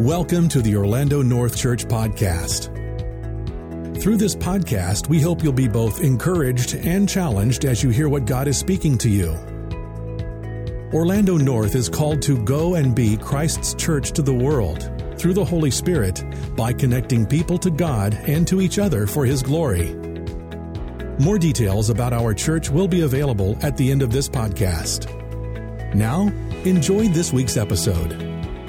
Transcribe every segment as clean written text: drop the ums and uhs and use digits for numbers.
Welcome to the Orlando North Church Podcast. Through this podcast, we hope you'll be both encouraged and challenged as you hear what God is speaking to you. Orlando North is called to go and be Christ's church to the world through the Holy Spirit by connecting people to God and to each other for His glory. More details about our church will be available at the end of this podcast. Now, enjoy this week's episode.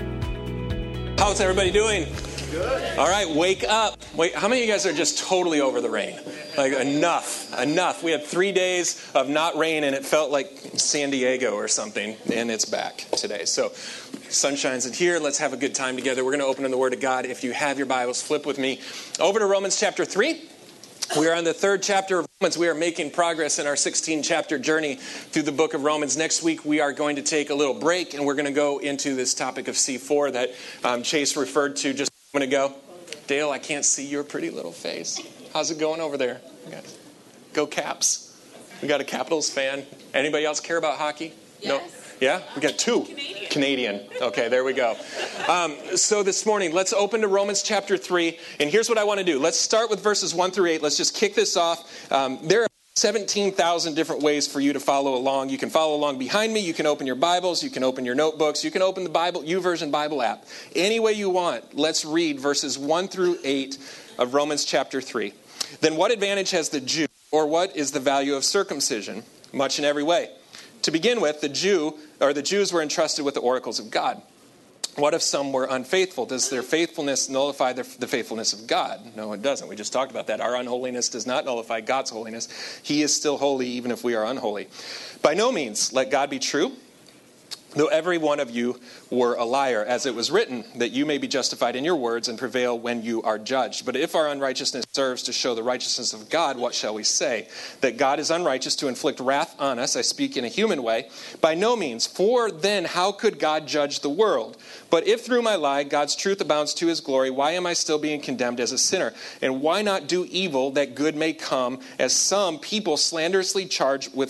How's everybody doing? Good. All right, wake up. Wait, how many of you guys are just totally over the rain? Like, enough. We had 3 days of not rain, and it felt like San Diego or something, and it's back today. So, sun shines in here. Let's have a good time together. We're going to open in the Word of God. If you have your Bibles, flip with me over to Romans chapter 3. We are on the third chapter of Romans. We are making progress in our 16-chapter journey through the book of Romans. Next week, we are going to take a little break, and we're going to go into this topic of C4 that Chase referred to just a moment ago. Dale, I can't see your pretty little face. How's it going over there? Go Caps. We got a Capitals fan. Anybody else care about hockey? Yes. No? Yeah? We got two. Canadian. Okay, there we go. So this morning, let's open to Romans chapter 3. And here's what I want to do. Let's start with verses 1 through 8. Let's just kick this off. There are 17,000 different ways for you to follow along. You can follow along behind me. You can open your Bibles. You can open your notebooks. You can open the Bible, YouVersion Bible app. Any way you want. Let's read verses 1 through 8 of Romans chapter 3. Then what advantage has the Jew, or what is the value of circumcision? Much in every way. To begin with, the Jews were entrusted with the oracles of God. What if some were unfaithful? Does their faithfulness nullify the faithfulness of God? No, it doesn't. We just talked about that. Our unholiness does not nullify God's holiness. He is still holy even if we are unholy. By no means let God be true, though every one of you were a liar, as it was written, that you may be justified in your words and prevail when you are judged. But if our unrighteousness serves to show the righteousness of God, what shall we say? That God is unrighteous to inflict wrath on us, I speak in a human way? By no means, for then how could God judge the world? But if through my lie God's truth abounds to His glory, why am I still being condemned as a sinner? And why not do evil that good may come, as some people slanderously charge with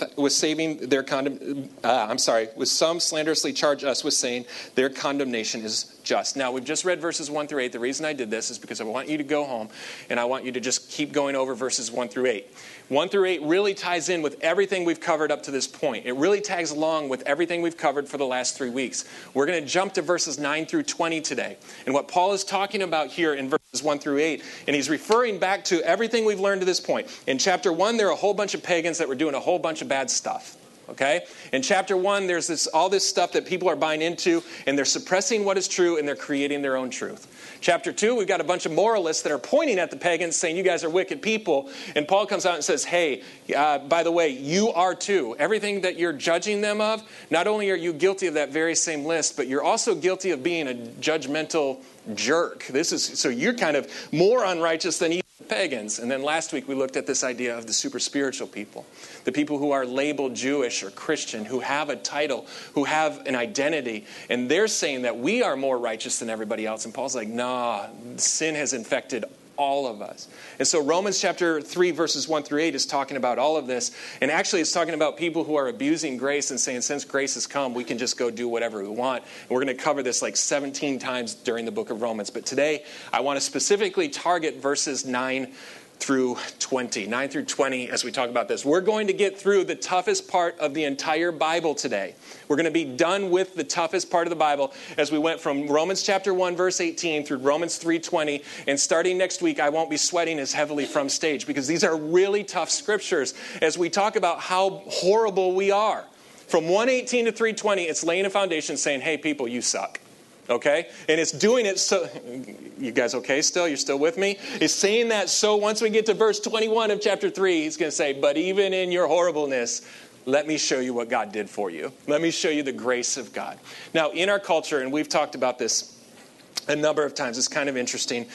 some slanderously charge us with saying their condemnation is just. Now, we've just read verses 1 through 8. The reason I did this is because I want you to go home and I want you to just keep going over verses 1 through 8. 1 through 8 really ties in with everything we've covered up to this point. It really tags along with everything we've covered for the last 3 weeks. We're going to jump to verses 9 through 20 today. And what Paul is talking about here in verses 1 through 8, and he's referring back to everything we've learned to this point. In chapter 1, there are a whole bunch of pagans that were doing a whole bunch of bad stuff. Okay? In chapter 1, there's all this stuff that people are buying into, and they're suppressing what is true, and they're creating their own truth. Chapter 2, we've got a bunch of moralists that are pointing at the pagans, saying, you guys are wicked people. And Paul comes out and says, hey, by the way, you are too. Everything that you're judging them of, not only are you guilty of that very same list, but you're also guilty of being a judgmental jerk. So you're kind of more unrighteous than even pagans. And then last week we looked at this idea of the super spiritual people, the people who are labeled Jewish or Christian, who have a title, who have an identity, and they're saying that we are more righteous than everybody else. And Paul's like, nah, sin has infected all of us. And so Romans chapter 3 verses 1 through 8 is talking about all of this. And actually it's talking about people who are abusing grace and saying, since grace has come, we can just go do whatever we want. And we're going to cover this like 17 times during the book of Romans. But today I want to specifically target verses 9 through 20. 9 through 20 as we talk about this. We're going to get through the toughest part of the entire Bible today. We're going to be done with the toughest part of the Bible as we went from Romans chapter 1 verse 18 through Romans 3:20. And starting next week, I won't be sweating as heavily from stage because these are really tough scriptures as we talk about how horrible we are. From 1:18 to 3:20, it's laying a foundation saying, hey people, you suck. Okay? And it's doing it so... You guys okay still? You're still with me? It's saying that so once we get to verse 21 of chapter 3, he's going to say, but even in your horribleness, let me show you what God did for you. Let me show you the grace of God. Now, in our culture, and we've talked about this a number of times, it's kind of interesting,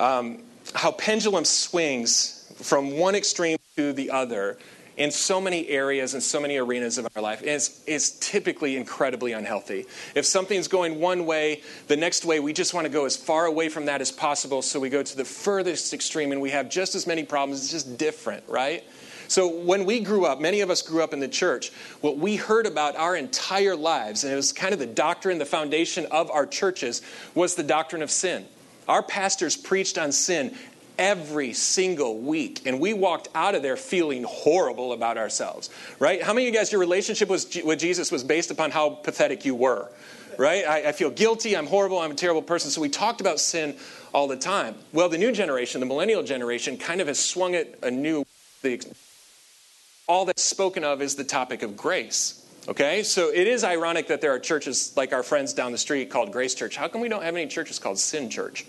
how pendulum swings from one extreme to the other in so many areas and so many arenas of our life. It's typically incredibly unhealthy. If something's going one way, the next way, we just want to go as far away from that as possible. So we go to the furthest extreme and we have just as many problems. It's just different, right? So when we grew up, many of us grew up in the church, what we heard about our entire lives, and it was kind of the doctrine, the foundation of our churches, was the doctrine of sin. Our pastors preached on sin every single week, and we walked out of there feeling horrible about ourselves, right? How many of you guys, your relationship with Jesus was based upon how pathetic you were, right? I feel guilty, I'm horrible, I'm a terrible person. So we talked about sin all the time. Well, the new generation, the millennial generation, kind of has swung it anew. All that's spoken of is the topic of grace. Okay, so it is ironic that there are churches like our friends down the street called Grace Church. How come we don't have any churches called Sin Church?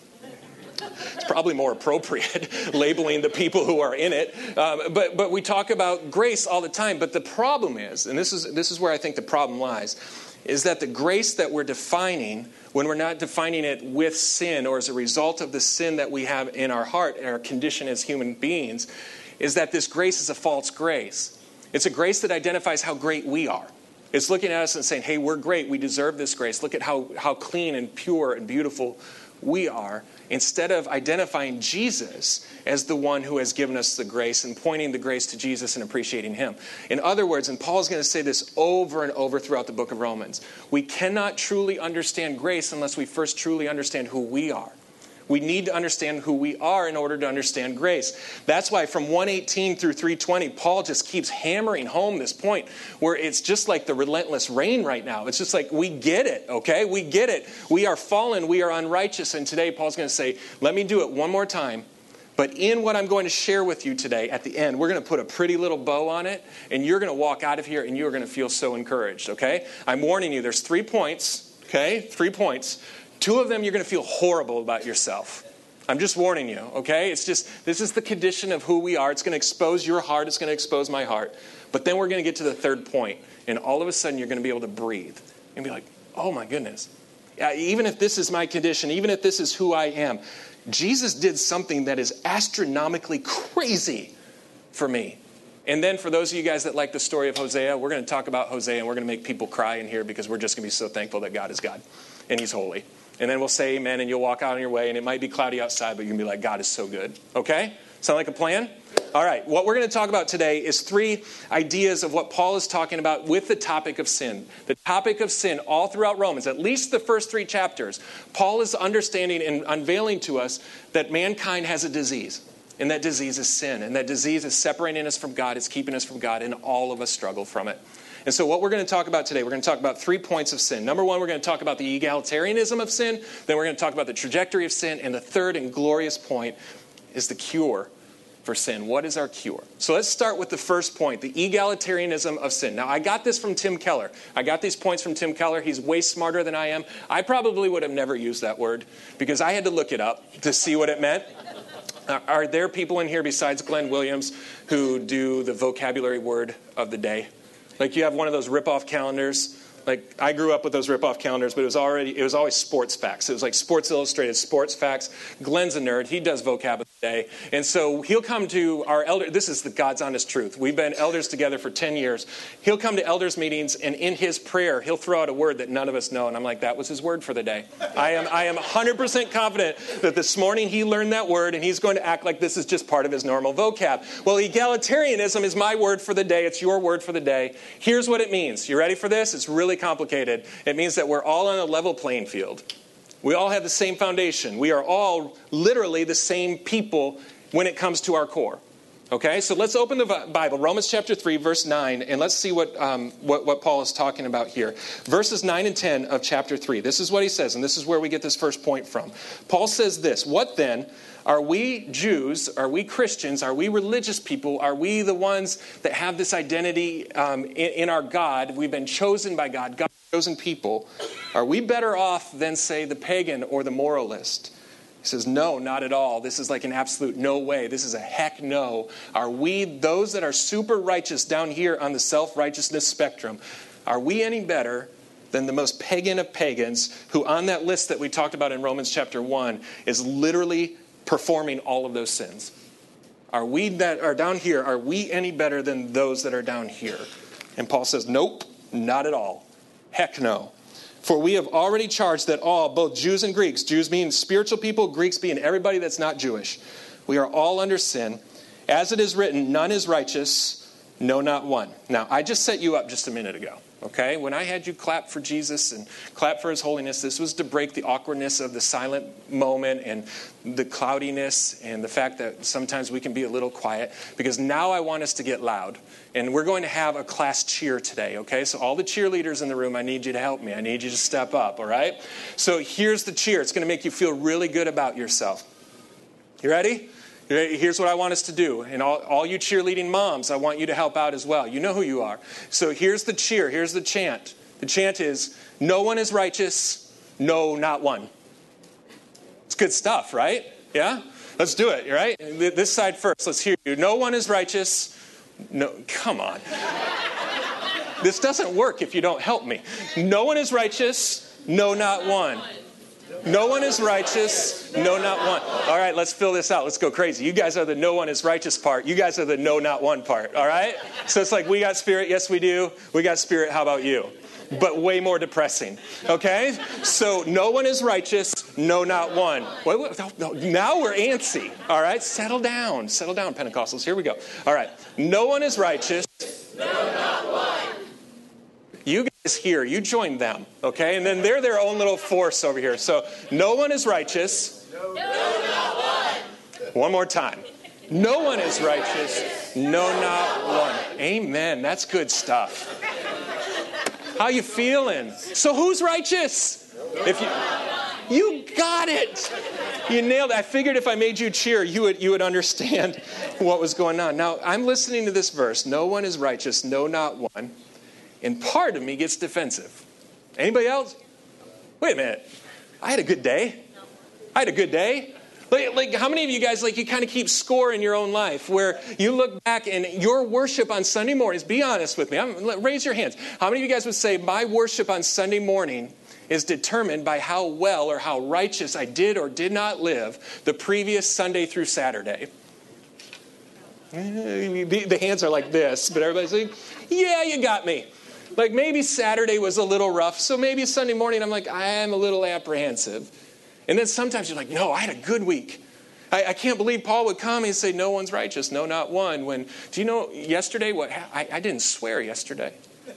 It's probably more appropriate labeling the people who are in it. But we talk about grace all the time. But the problem is, and this is where I think the problem lies, is that the grace that we're defining, when we're not defining it with sin or as a result of the sin that we have in our heart, our condition as human beings, is that this grace is a false grace. It's a grace that identifies how great we are. It's looking at us and saying, hey, we're great. We deserve this grace. Look at how clean and pure and beautiful we are, instead of identifying Jesus as the one who has given us the grace and pointing the grace to Jesus and appreciating him. In other words, and Paul's going to say this over and over throughout the book of Romans, we cannot truly understand grace unless we first truly understand who we are. We need to understand who we are in order to understand grace. That's why from 1:18 through 3:20, Paul just keeps hammering home this point where it's just like the relentless rain right now. It's just like, we get it, okay? We get it. We are fallen. We are unrighteous. And today Paul's going to say, let me do it one more time. But in what I'm going to share with you today, at the end, we're going to put a pretty little bow on it, and you're going to walk out of here and you're going to feel so encouraged, okay? I'm warning you, there's 3 points, okay? 3 points. 2 of them, you're going to feel horrible about yourself. I'm just warning you, okay? It's just, this is the condition of who we are. It's going to expose your heart. It's going to expose my heart. But then we're going to get to the 3rd point. And all of a sudden, you're going to be able to breathe. And be like, oh my goodness. Even if this is my condition, even if this is who I am, Jesus did something that is astronomically crazy for me. And then for those of you guys that like the story of Hosea, we're going to talk about Hosea, and we're going to make people cry in here because we're just going to be so thankful that God is God and he's holy. And then we'll say amen, and you'll walk out on your way, and it might be cloudy outside, but you can be like, God is so good. Okay? Sound like a plan? All right. What we're going to talk about today is 3 ideas of what Paul is talking about with the topic of sin. The topic of sin all throughout Romans, at least the first 3 chapters, Paul is understanding and unveiling to us that mankind has a disease. And that disease is sin. And that disease is separating us from God. It's keeping us from God. And all of us struggle from it. And so what we're going to talk about today, we're going to talk about 3 points of sin. Number 1, we're going to talk about the egalitarianism of sin. Then we're going to talk about the trajectory of sin. And the 3rd and glorious point is the cure for sin. What is our cure? So let's start with the first point, the egalitarianism of sin. Now, I got this from Tim Keller. I got these points from Tim Keller. He's way smarter than I am. I probably would have never used that word because I had to look it up to see what it meant. Are there people in here besides Glenn Williams who do the vocabulary word of the day? Like you have one of those rip-off calendars. Like I grew up with those rip-off calendars, but it was always sports facts. It was like Sports Illustrated sports facts. Glenn's a nerd. He does vocab of the day. And so he'll come to our elder. This is the God's honest truth. We've been elders together for 10 years. He'll come to elders meetings, and in his prayer, he'll throw out a word that none of us know. And I'm like, that was his word for the day. I am 100% confident that this morning he learned that word, and he's going to act like this is just part of his normal vocab. Well, egalitarianism is my word for the day. It's your word for the day. Here's what it means. You ready for this? It's really complicated. It means that we're all on a level playing field. We all have the same foundation. We are all literally the same people when it comes to our core. Okay, so let's open the Bible, Romans chapter 3, verse 9, and let's see what Paul is talking about here. Verses 9 and 10 of chapter 3. This is what he says, and this is where we get this first point from. Paul says this, what then? Are we Jews? Are we Christians? Are we religious people? Are we the ones that have this identity in our God? We've been chosen by God, God's chosen people. Are we better off than, say, the pagan or the moralist? He says, no, not at all. This is like an absolute no way. This is a heck no. Are we those that are super righteous down here on the self-righteousness spectrum? Are we any better than the most pagan of pagans who on that list that we talked about in Romans chapter 1 is literally performing all of those sins? Are we that are down here, are we any better than those that are down here? And Paul says, nope, not at all. Heck no. For we have already charged that all, both Jews and Greeks, Jews being spiritual people, Greeks being everybody that's not Jewish, we are all under sin As it is written, none is righteous, no, not one. Now, I just set you up just a minute ago. Okay, when I had you clap for Jesus and clap for his holiness, this was to break the awkwardness of the silent moment and the cloudiness and the fact that sometimes we can be a little quiet, because now I want us to get loud. And we're going to have a class cheer today, okay? So all the cheerleaders in the room, I need you to help me. I need you to step up, all right? So here's the cheer. It's going to make you feel really good about yourself. You ready? Here's what I want us to do. And all you cheerleading moms, I want you to help out as well. You know who you are. So here's the cheer. Here's the chant. The chant is, no one is righteous, no, not one. It's good stuff, right? Yeah? Let's do it, right? This side first. Let's hear you. No one is righteous. No, come on. This doesn't work if you don't help me. No one is righteous, no, not one. No one is righteous, no, not one. All right, let's fill this out. Let's go crazy. You guys are the no one is righteous part. You guys are the no, not one part, all right? So it's like, we got spirit. Yes, we do. We got spirit. How about you? But way more depressing, okay? So no one is righteous, no, not one. Now we're antsy, all right? Settle down, Pentecostals. Here we go. All right. No one is righteous. No, not one. You guys here, you join them, okay? And then they're their own little force over here. So no one is righteous. No, not one. One more time. No one is righteous. No, not one. Amen. That's good stuff. How you feeling? So who's righteous? If you got it. You nailed it. I figured if I made you cheer, you would understand what was going on. Now, I'm listening to this verse. No one is righteous. No, not one. And part of me gets defensive. Anybody else? Wait a minute. I had a good day. Like how many of you guys, like, you kind of keep score in your own life where you look back and your worship on Sunday mornings, be honest with me. Raise your hands. How many of you guys would say my worship on Sunday morning is determined by how well or how righteous I did or did not live the previous Sunday through Saturday? The hands are like this, but everybody's like, yeah, you got me. Like maybe Saturday was a little rough, so maybe Sunday morning I'm like, I am a little apprehensive. And then sometimes you're like, no, I had a good week. I can't believe Paul would come and say, no one's righteous, no, not one. When, do you know yesterday what I didn't swear yesterday.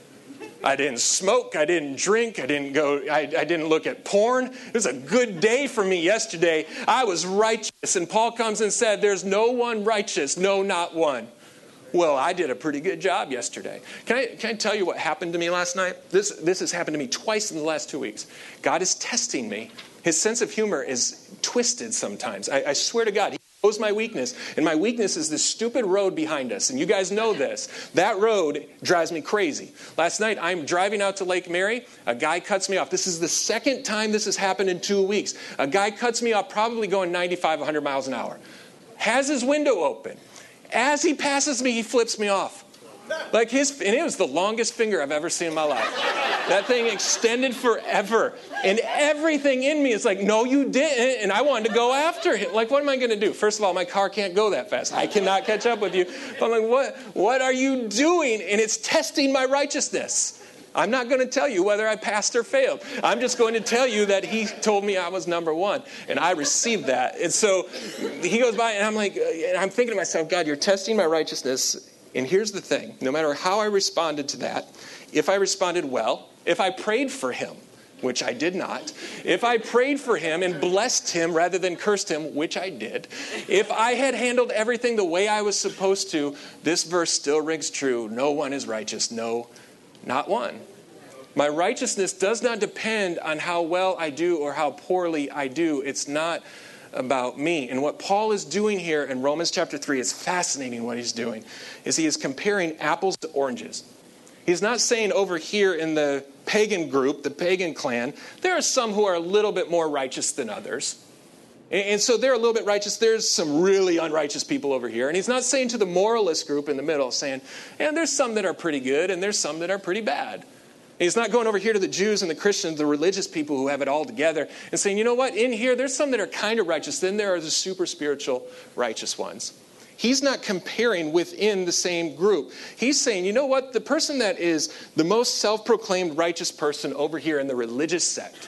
I didn't smoke, I didn't drink, I didn't look at porn. It was a good day for me yesterday. I was righteous. And Paul comes and said, there's no one righteous, no, not one. Well, I did a pretty good job yesterday. Can I tell you what happened to me last night? This has happened to me twice in the last 2 weeks. God is testing me. His sense of humor is twisted sometimes. I swear to God, he knows my weakness. And my weakness is this stupid road behind us. And you guys know this. That road drives me crazy. Last night, I'm driving out to Lake Mary. A guy cuts me off. This is the second time this has happened in 2 weeks. A guy cuts me off, probably going 95, 100 miles an hour. Has his window open. As he passes me, he flips me off. And it was the longest finger I've ever seen in my life. That thing extended forever. And everything in me is like, no, you didn't. And I wanted to go after him. Like, what am I going to do? First of all, my car can't go that fast. I cannot catch up with you. But I'm like, what are you doing? And it's testing my righteousness. I'm not going to tell you whether I passed or failed. I'm just going to tell you that he told me I was number one. And I received that. And so he goes by and I'm thinking to myself, God, you're testing my righteousness. And here's the thing. No matter how I responded to that, if I responded well, if I prayed for him, which I did not, if I prayed for him and blessed him rather than cursed him, which I did, if I had handled everything the way I was supposed to, this verse still rings true. No one is righteous. No, not one. My righteousness does not depend on how well I do or how poorly I do. It's not about me. And what Paul is doing here in Romans chapter 3 is fascinating. What he's doing is he is comparing apples to oranges. He's not saying over here in the pagan group, the pagan clan, there are some who are a little bit more righteous than others. And so they're a little bit righteous. There's some really unrighteous people over here. And he's not saying to the moralist group in the middle, saying, and there's some that are pretty good and there's some that are pretty bad. He's not going over here to the Jews and the Christians, the religious people who have it all together, and saying, you know what, in here, there's some that are kind of righteous. Then there are the super spiritual righteous ones. He's not comparing within the same group. He's saying, you know what, the person that is the most self-proclaimed righteous person over here in the religious sect,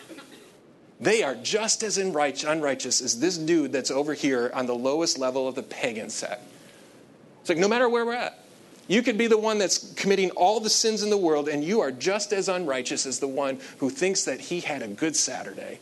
they are just as unrighteous as this dude that's over here on the lowest level of the pagan sect. It's like no matter where we're at. You could be the one that's committing all the sins in the world, and you are just as unrighteous as the one who thinks that he had a good Saturday.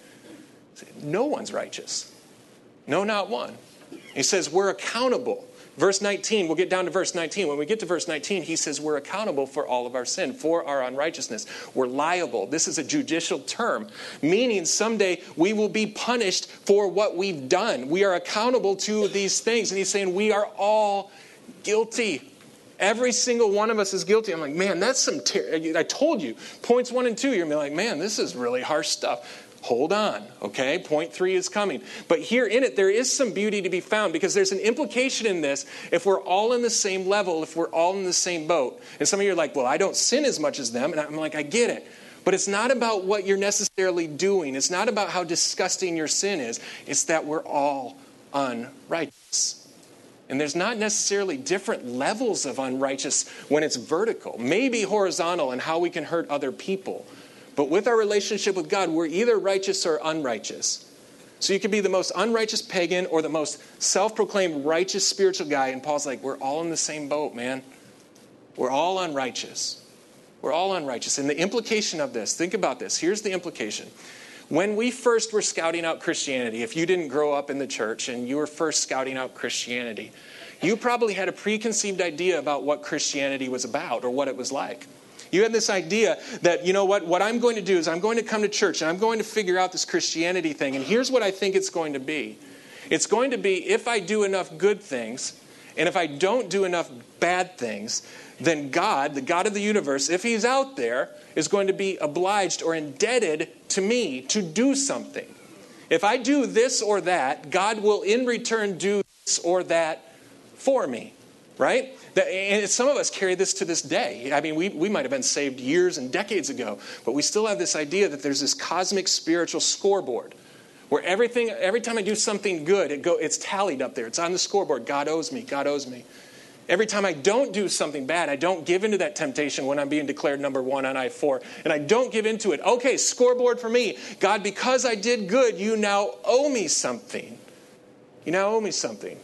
No one's righteous. No, not one. He says we're accountable. Verse 19, we'll get down to verse 19. When we get to verse 19, he says we're accountable for all of our sin, for our unrighteousness. We're liable. This is a judicial term, meaning someday we will be punished for what we've done. We are accountable to these things. And he's saying we are all guilty. Every single one of us is guilty. I'm like, man, that's some I told you. Points 1 and 2, you're going to be like, man, this is really harsh stuff. Hold on, okay? Point 3 is coming. But here in it, there is some beauty to be found because there's an implication in this if we're all in the same level, if we're all in the same boat. And some of you are like, well, I don't sin as much as them. And I'm like, I get it. But it's not about what you're necessarily doing. It's not about how disgusting your sin is. It's that we're all unrighteous. And there's not necessarily different levels of unrighteous when it's vertical. Maybe horizontal in how we can hurt other people. But with our relationship with God, we're either righteous or unrighteous. So you could be the most unrighteous pagan or the most self-proclaimed righteous spiritual guy. And Paul's like, we're all in the same boat, man. We're all unrighteous. We're all unrighteous. And the implication of this, think about this. Here's the implication. When we first were scouting out Christianity, if you didn't grow up in the church and you were first scouting out Christianity, you probably had a preconceived idea about what Christianity was about or what it was like. You had this idea that, you know what I'm going to do is I'm going to come to church and I'm going to figure out this Christianity thing. And here's what I think it's going to be. It's going to be if I do enough good things and if I don't do enough bad things, then God, the God of the universe, if he's out there, is going to be obliged or indebted to me to do something. If I do this or that, God will in return do this or that for me, right? And some of us carry this to this day. I mean, we might have been saved years and decades ago, but we still have this idea that there's this cosmic spiritual scoreboard where every time I do something good, it's tallied up there. It's on the scoreboard. God owes me. God owes me. Every time I don't do something bad, I don't give into that temptation when I'm being declared number 1 on I-4. And I don't give into it. Okay, scoreboard for me. God, because I did good, you now owe me something. You now owe me something.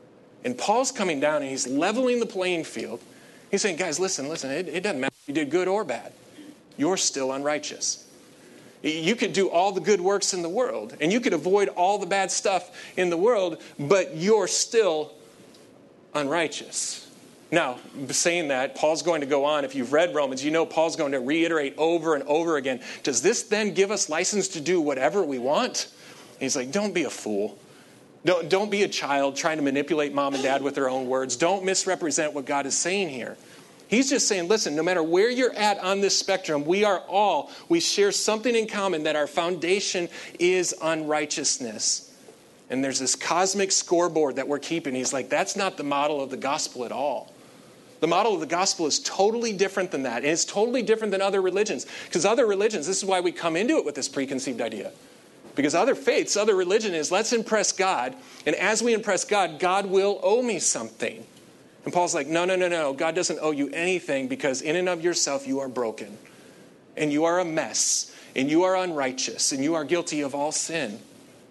And Paul's coming down and he's leveling the playing field. He's saying, guys, listen, it doesn't matter if you did good or bad. You're still unrighteous. You could do all the good works in the world, and you could avoid all the bad stuff in the world, but you're still unrighteous. Now, saying that, Paul's going to go on. If you've read Romans, you know Paul's going to reiterate over and over again, does this then give us license to do whatever we want? And he's like, don't be a fool. Don't be a child trying to manipulate mom and dad with their own words. Don't misrepresent what God is saying here. He's just saying, listen, no matter where you're at on this spectrum, we share something in common, that our foundation is unrighteousness. And there's this cosmic scoreboard that we're keeping. He's like, that's not the model of the gospel at all. The model of the gospel is totally different than that. And it's totally different than other religions. Because other religions, this is why we come into it with this preconceived idea. Because other faiths, other religion is, let's impress God. And as we impress God, God will owe me something. And Paul's like, no. God doesn't owe you anything because in and of yourself you are broken. And you are a mess. And you are unrighteous. And you are guilty of all sin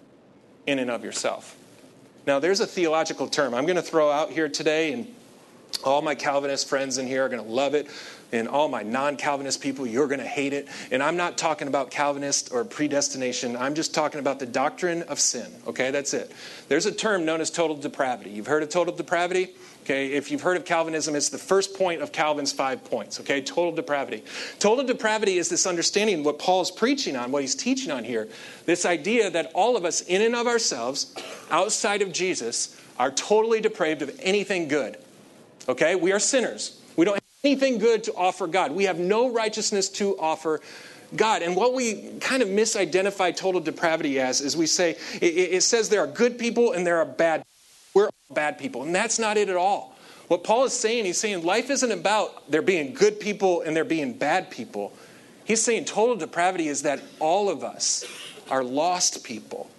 in and of yourself. Now, there's a theological term I'm going to throw out here today, and all my Calvinist friends in here are going to love it, and all my non-Calvinist people, you're going to hate it. And I'm not talking about Calvinist or predestination. I'm just talking about the doctrine of sin. Okay, that's it. There's a term known as total depravity. You've heard of total depravity? Okay, if you've heard of Calvinism, it's the first point of Calvin's 5 points. Okay, total depravity. Total depravity is this understanding of what Paul's preaching on, what he's teaching on here. This idea that all of us, in and of ourselves, outside of Jesus, are totally depraved of anything good. Okay, we are sinners. We don't have anything good to offer God. We have no righteousness to offer God. And what we kind of misidentify total depravity as is we say, it says there are good people and there are bad people. We're all bad people. And that's not it at all. What Paul is saying, he's saying life isn't about there being good people and there being bad people. He's saying total depravity is that all of us are lost people.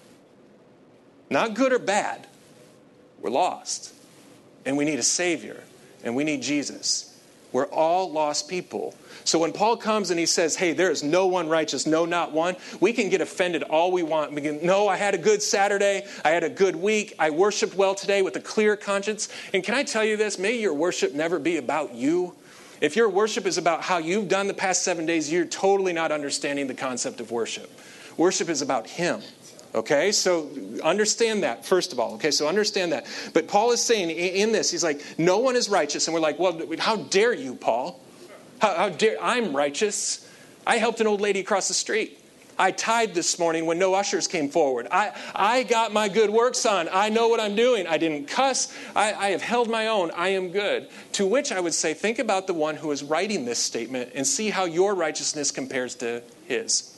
Not good or bad. We're lost. And we need a Savior. And we need Jesus. We're all lost people. So when Paul comes and he says, hey, there is no one righteous, no, not one, we can get offended all we want. We can, no, I had a good Saturday. I had a good week. I worshiped well today with a clear conscience. And can I tell you this? May your worship never be about you. If your worship is about how you've done the past 7 days, you're totally not understanding the concept of worship. Worship is about Him. Okay, so understand that, first of all. Okay, so understand that. But Paul is saying in this, he's like, no one is righteous. And we're like, well, how dare you, Paul? How dare, I'm righteous. I helped an old lady across the street. I tithed this morning when no ushers came forward. I got my good works on. I know what I'm doing. I didn't cuss. I have held my own. I am good. To which I would say, think about the one who is writing this statement and see how your righteousness compares to his.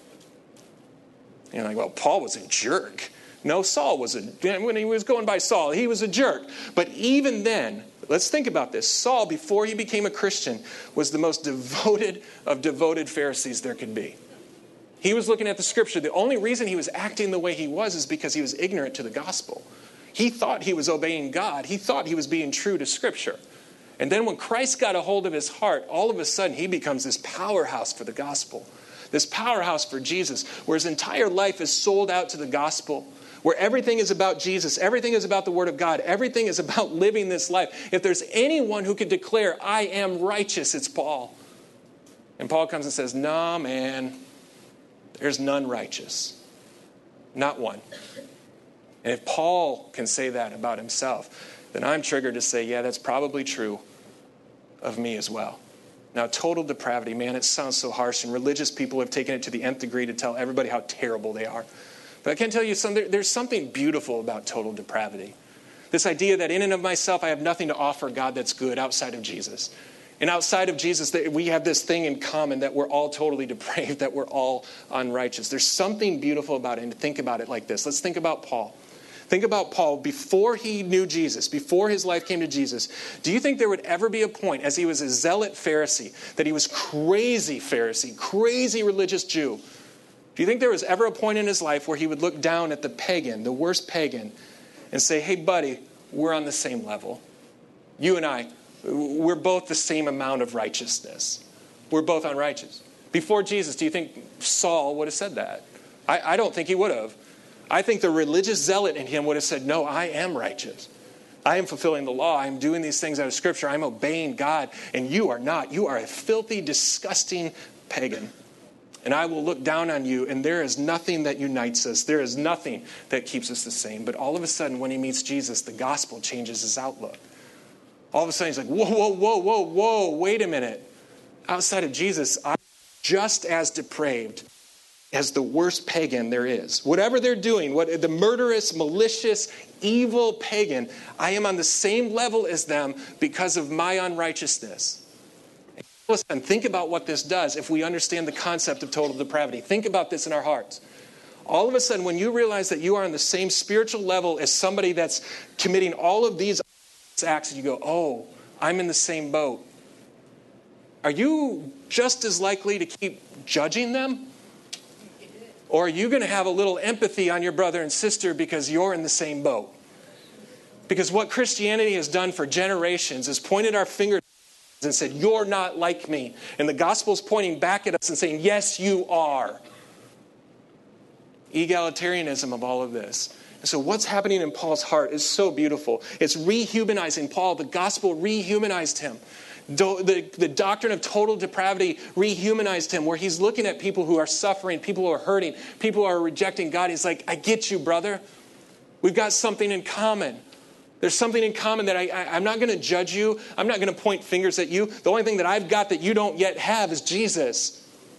You're like, well, Paul was a jerk. No, Saul was when he was going by Saul, he was a jerk. But even then, let's think about this. Saul, before he became a Christian, was the most devoted of devoted Pharisees there could be. He was looking at the scripture. The only reason he was acting the way he was is because he was ignorant to the gospel. He thought he was obeying God. He thought he was being true to scripture. And then when Christ got a hold of his heart, all of a sudden he becomes this powerhouse for the gospel. This powerhouse for Jesus, where his entire life is sold out to the gospel, where everything is about Jesus, everything is about the Word of God, everything is about living this life. If there's anyone who could declare, I am righteous, it's Paul. And Paul comes and says, nah, man, there's none righteous. Not one. And if Paul can say that about himself, then I'm triggered to say, yeah, that's probably true of me as well. Now, total depravity, man, it sounds so harsh, and religious people have taken it to the nth degree to tell everybody how terrible they are. But I can tell you there's something beautiful about total depravity. This idea that in and of myself, I have nothing to offer God that's good outside of Jesus. And outside of Jesus, we have this thing in common that we're all totally depraved, that we're all unrighteous. There's something beautiful about it, and think about it like this. Let's think about Paul. Think about Paul before he knew Jesus, before his life came to Jesus. Do you think there would ever be a point, as he was a zealot Pharisee, that he was crazy Pharisee, crazy religious Jew? Do you think there was ever a point in his life where he would look down at the pagan, the worst pagan, and say, hey, buddy, we're on the same level. You and I, we're both the same amount of righteousness. We're both unrighteous. Before Jesus, do you think Saul would have said that? I don't think he would have. I think the religious zealot in him would have said, no, I am righteous. I am fulfilling the law. I'm doing these things out of Scripture. I'm obeying God. And you are not. You are a filthy, disgusting pagan. And I will look down on you, and there is nothing that unites us. There is nothing that keeps us the same. But all of a sudden, when he meets Jesus, the gospel changes his outlook. All of a sudden, he's like, whoa, wait a minute. Outside of Jesus, I'm just as depraved as the worst pagan there is. Whatever they're doing, the murderous, malicious, evil pagan, I am on the same level as them because of my unrighteousness. And think about what this does if we understand the concept of total depravity. Think about this in our hearts. All of a sudden, when you realize that you are on the same spiritual level as somebody that's committing all of these acts, and you go, oh, I'm in the same boat. Are you just as likely to keep judging them? Or are you going to have a little empathy on your brother and sister because you're in the same boat? Because what Christianity has done for generations is pointed our fingers and said, you're not like me. And the gospel's pointing back at us and saying, yes, you are. Egalitarianism of all of this. And so what's happening in Paul's heart is so beautiful. It's rehumanizing Paul. The gospel rehumanized him. The doctrine of total depravity rehumanized him, where he's looking at people who are suffering, people who are hurting, people who are rejecting God. He's like, I get you, brother. We've got something in common. There's something in common that I'm not going to judge you. I'm not going to point fingers at you. The only thing that I've got that you don't yet have is Jesus.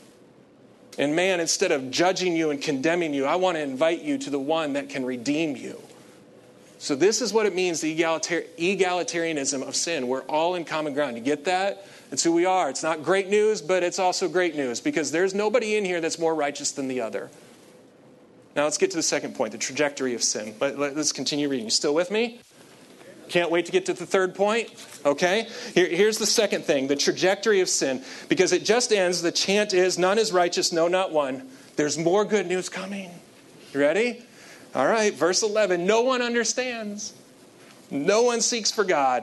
And man, instead of judging you and condemning you, I want to invite you to the one that can redeem you. So this is what it means, the egalitarianism of sin. We're all in common ground. You get that? That's who we are. It's not great news, but it's also great news because there's nobody in here that's more righteous than the other. Now let's get to the second point, the trajectory of sin. Let's continue reading. You still with me? Can't wait to get to the third point? Okay? Here's the second thing, the trajectory of sin. Because it just ends, the chant is, none is righteous, no, not one. There's more good news coming. You ready? All right, verse 11. No one understands. No one seeks for God.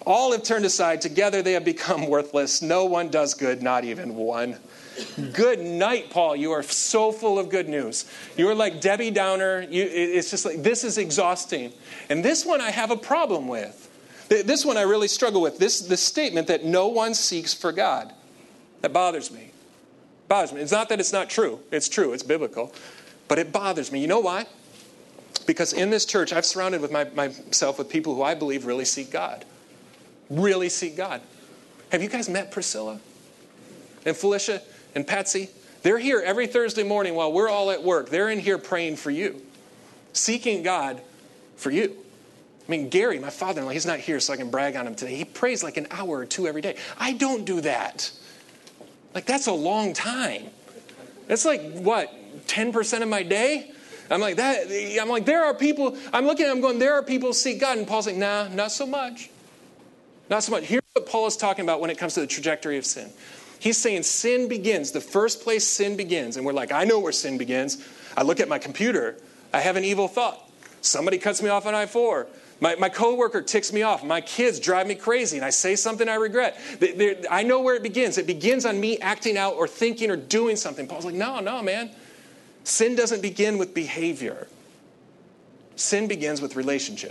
All have turned aside. Together they have become worthless. No one does good, not even one. Good night, Paul. You are so full of good news. You are like Debbie Downer. It's just like, this is exhausting. And this one I have a problem with. This one I really struggle with. This statement that no one seeks for God. That bothers me. It's not that it's not true. It's true. It's biblical. But it bothers me. You know why? Because in this church, I've surrounded with myself with people who I believe really seek God. Really seek God. Have you guys met Priscilla and Felicia and Patsy? They're here every Thursday morning while we're all at work. They're in here praying for you. Seeking God for you. I mean, Gary, my father-in-law, he's not here so I can brag on him today. He prays like an hour or two every day. I don't do that. Like, that's a long time. That's like, what, 10% of my day? I'm like, there are people, I'm looking at them going, there are people who seek God. And Paul's like, nah, not so much. Not so much. Here's what Paul is talking about when it comes to the trajectory of sin. He's saying sin begins. The first place sin begins. And we're like, I know where sin begins. I look at my computer. I have an evil thought. Somebody cuts me off on I-4. My coworker ticks me off. My kids drive me crazy, and I say something I regret. I know where it begins. It begins on me acting out or thinking or doing something. Paul's like, no, man. Sin doesn't begin with behavior. Sin begins with relationship.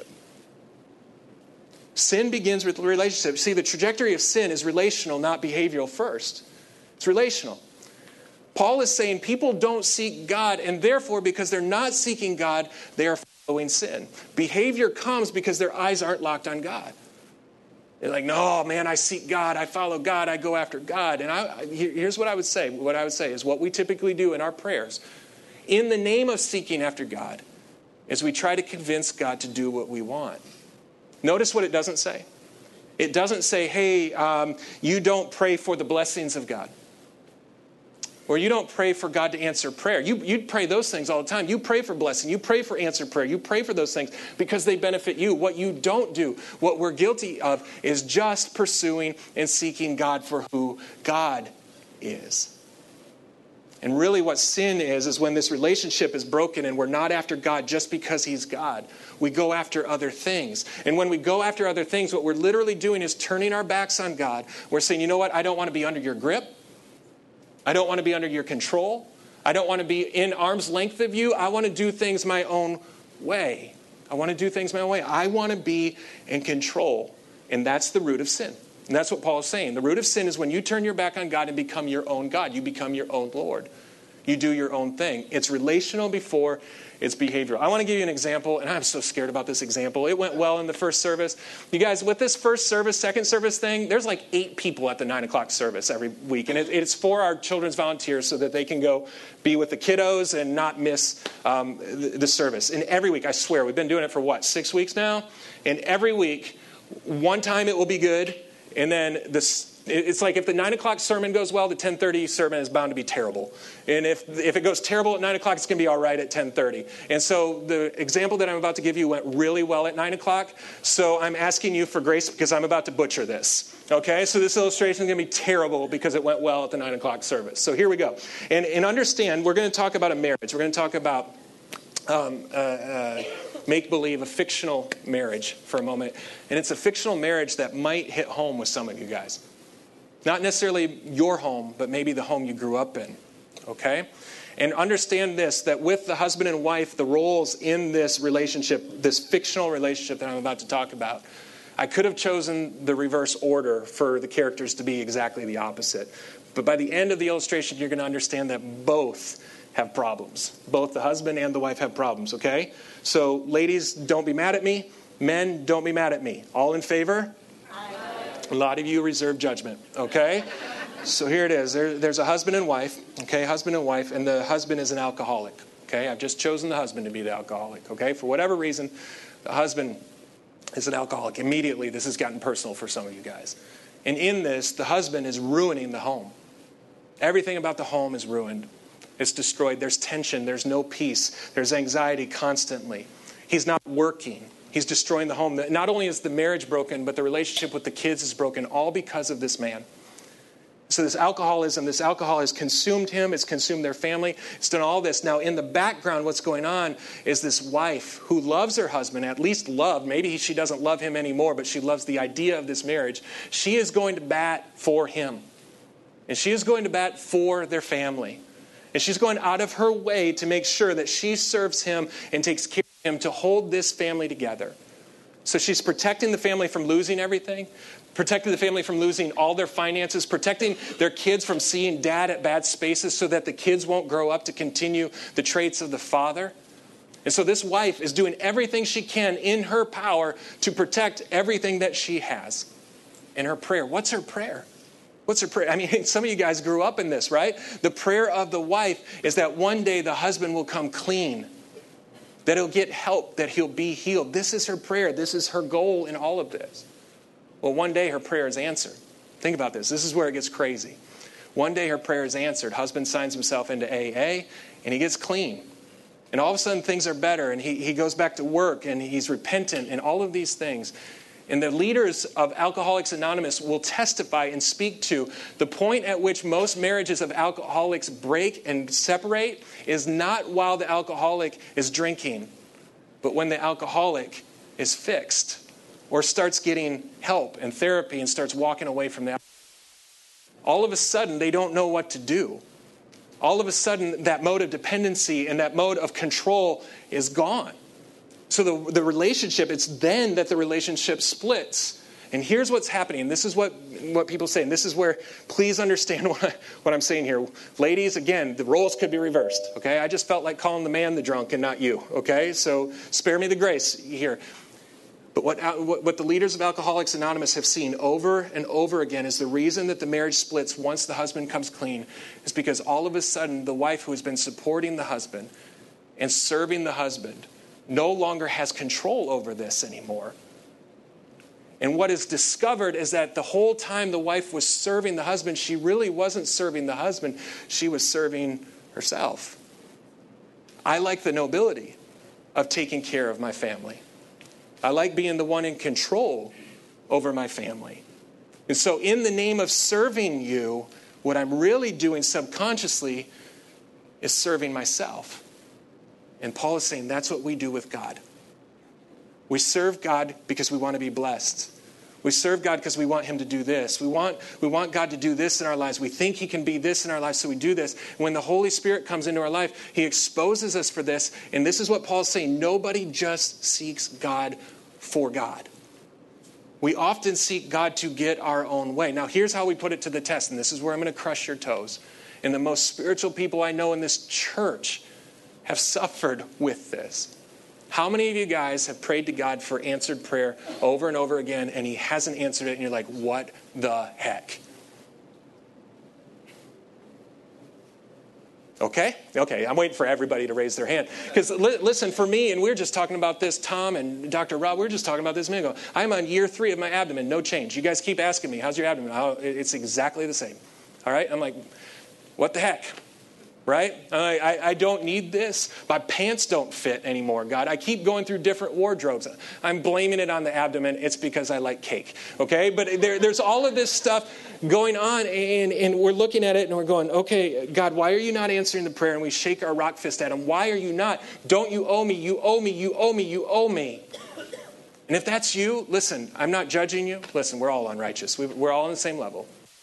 Sin begins with relationship. See, the trajectory of sin is relational, not behavioral first. It's relational. Paul is saying people don't seek God, and therefore, because they're not seeking God, they are following sin. Behavior comes because their eyes aren't locked on God. They're like, no, man, I seek God, I follow God, I go after God. And here's what I would say. What I would say is what we typically do in our prayers, in the name of seeking after God, is we try to convince God to do what we want. Notice what it doesn't say. It doesn't say, hey, you don't pray for the blessings of God. Or you don't pray for God to answer prayer. You'd pray those things all the time. You pray for blessing. You pray for answered prayer. You pray for those things because they benefit you. What you don't do, what we're guilty of, is just pursuing and seeking God for who God is. And really what sin is when this relationship is broken and we're not after God just because He's God. We go after other things. And when we go after other things, what we're literally doing is turning our backs on God. We're saying, you know what? I don't want to be under your grip. I don't want to be under your control. I don't want to be in arm's length of you. I want to do things my own way. I want to do things my own way. I want to be in control. And that's the root of sin. And that's what Paul is saying. The root of sin is when you turn your back on God and become your own God. You become your own Lord. You do your own thing. It's relational before it's behavioral. I want to give you an example, and I'm so scared about this example. It went well in the first service. You guys, with this first service, second service thing, there's like 8 people at the 9 o'clock service every week. And it's for our children's volunteers so that they can go be with the kiddos and not miss the service. And every week, I swear, we've been doing it for 6 weeks now? And every week, one time it will be good, and then it's like if the 9 o'clock sermon goes well, the 10:30 sermon is bound to be terrible. And if it goes terrible at 9 o'clock, it's going to be all right at 10:30. And so the example that I'm about to give you went really well at 9 o'clock. So I'm asking you for grace because I'm about to butcher this. Okay? So this illustration is going to be terrible because it went well at the 9 o'clock service. So here we go. And understand, we're going to talk about a marriage. We're going to talk about make-believe, a fictional marriage for a moment. And it's a fictional marriage that might hit home with some of you guys. Not necessarily your home, but maybe the home you grew up in, okay? And understand this, that with the husband and wife, the roles in this relationship, this fictional relationship that I'm about to talk about, I could have chosen the reverse order for the characters to be exactly the opposite. But by the end of the illustration, you're going to understand that both have problems. Both the husband and the wife have problems, okay? So ladies, don't be mad at me. Men, don't be mad at me. All in favor? A lot of you reserve judgment, okay? So here it is. There's a husband and wife, okay? Husband and wife, and the husband is an alcoholic, okay? I've just chosen the husband to be the alcoholic, okay? For whatever reason, the husband is an alcoholic. Immediately, this has gotten personal for some of you guys. And in this, the husband is ruining the home. Everything about the home is ruined. It's destroyed. There's tension. There's no peace. There's anxiety constantly. He's not working. He's destroying the home. Not only is the marriage broken, but the relationship with the kids is broken, all because of this man. So this alcohol has consumed him. It's consumed their family. It's done all this. Now, in the background, what's going on is this wife who loves her husband, at least maybe she doesn't love him anymore, but she loves the idea of this marriage. She is going to bat for him. And she is going to bat for their family. And she's going out of her way to make sure that she serves him and takes care of him to hold this family together. So she's protecting the family from losing everything, protecting the family from losing all their finances, protecting their kids from seeing dad at bad spaces so that the kids won't grow up to continue the traits of the father. And so this wife is doing everything she can in her power to protect everything that she has. In her prayer, what's her prayer? What's her prayer? I mean, some of you guys grew up in this, right? The prayer of the wife is that one day the husband will come clean, that he'll get help, that he'll be healed. This is her prayer. This is her goal in all of this. Well, one day her prayer is answered. Think about this. This is where it gets crazy. One day her prayer is answered. Husband signs himself into AA, and he gets clean. And all of a sudden things are better, and he goes back to work, and he's repentant, and all of these things. And the leaders of Alcoholics Anonymous will testify and speak to the point at which most marriages of alcoholics break and separate is not while the alcoholic is drinking, but when the alcoholic is fixed or starts getting help and therapy and starts walking away from the alcohol. All of a sudden, they don't know what to do. All of a sudden, that mode of dependency and that mode of control is gone. So the relationship, it's then that the relationship splits. And here's what's happening. This is what people say. And this is where, please understand what I'm saying here. Ladies, again, the roles could be reversed. Okay? I just felt like calling the man the drunk and not you. Okay? So spare me the grace here. But what the leaders of Alcoholics Anonymous have seen over and over again is the reason that the marriage splits once the husband comes clean is because all of a sudden the wife who has been supporting the husband and serving the husband no longer has control over this anymore. And what is discovered is that the whole time the wife was serving the husband, she really wasn't serving the husband. She was serving herself. I like the nobility of taking care of my family. I like being the one in control over my family. And so in the name of serving you, what I'm really doing subconsciously is serving myself. And Paul is saying that's what we do with God. We serve God because we want to be blessed. We serve God because we want him to do this. We want God to do this in our lives. We think he can be this in our lives, so we do this. When the Holy Spirit comes into our life, he exposes us for this. And this is what Paul's saying. Nobody just seeks God for God. We often seek God to get our own way. Now, here's how we put it to the test, and this is where I'm going to crush your toes. And the most spiritual people I know in this church have suffered with this. How many of you guys have prayed to God for answered prayer over and over again, and he hasn't answered it, and you're like, what the heck? Okay, I'm waiting for everybody to raise their hand. Because listen, for me, and we were just talking about this, Tom and Dr. Rob, we were just talking about this a minute ago. I'm on year 3 of my abdomen, no change. You guys keep asking me, how's your abdomen? It's exactly the same. All right, I'm like, what the heck? Right? I don't need this. My pants don't fit anymore, God. I keep going through different wardrobes. I'm blaming it on the abdomen. It's because I like cake. Okay? But there's all of this stuff going on, and we're looking at it, and we're going, okay, God, why are you not answering the prayer? And we shake our rock fist at him. Why are you not? Don't you owe me? You owe me. You owe me. You owe me. And if that's you, listen, I'm not judging you. Listen, we're all unrighteous. We're all on the same level.